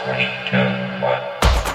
3, 2, 1.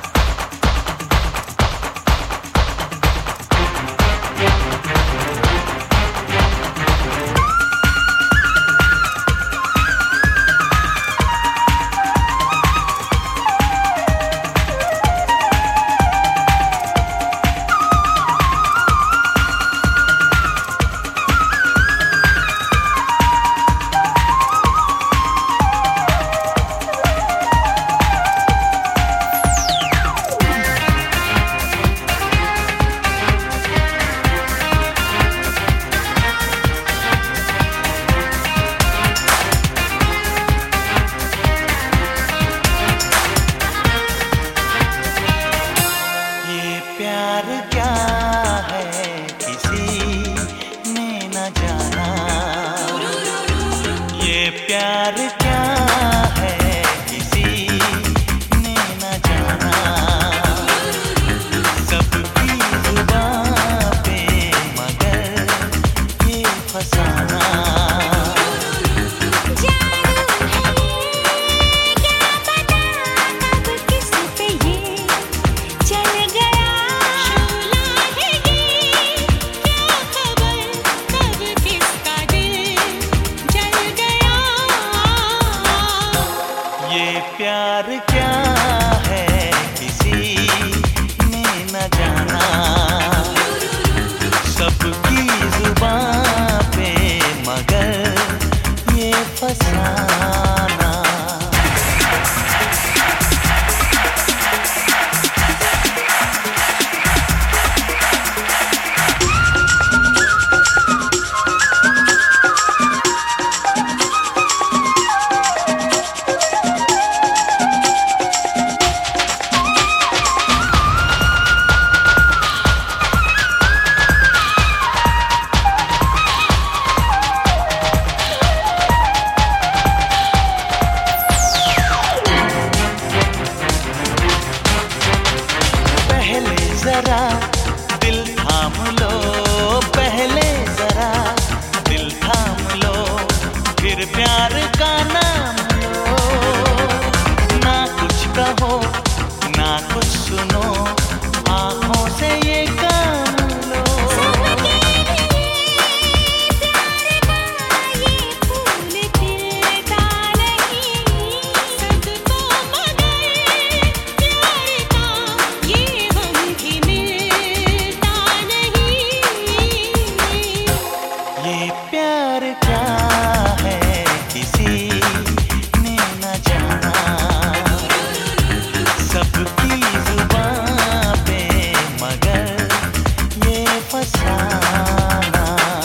प्यार क्या है किसी ने न जाना, ये प्यार क्या है किसी ने न जाना। सबकी जुबां पे मगर ये फसाना। प्यार क्या है किसी ने न जाना। सबकी जुबां पे मगर ये फसाना। जरा दिल थाम लो, पहले जरा दिल थाम लो, फिर प्यार का नाम लो। ना कुछ कहो ना कुछ सुनो, आंखों से ये काम लो। प्यार क्या है किसी ने न जाना। सबकी जुबां पे मगर ये फसाना।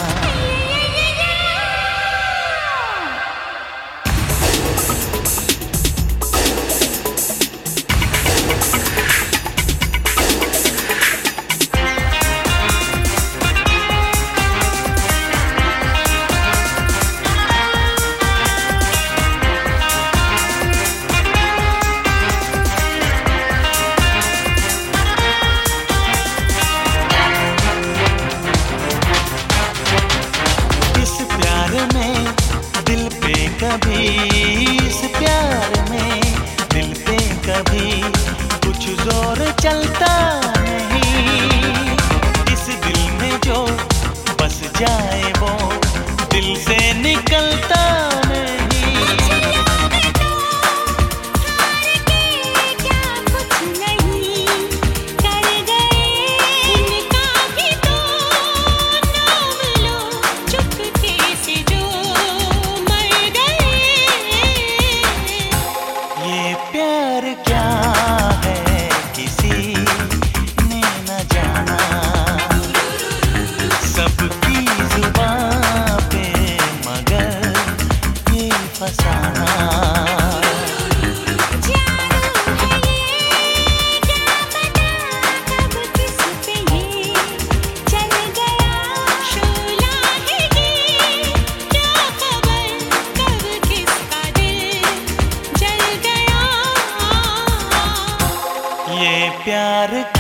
कभी इस प्यार में दिल पे कभी कुछ जोर चलता नहीं। इस दिल में जो बस जाए वो दिल से निकलता नहीं। प्यार क्या है किसी ने न जाना। सबकी जुबां पे मगर ये फसाना। प्यार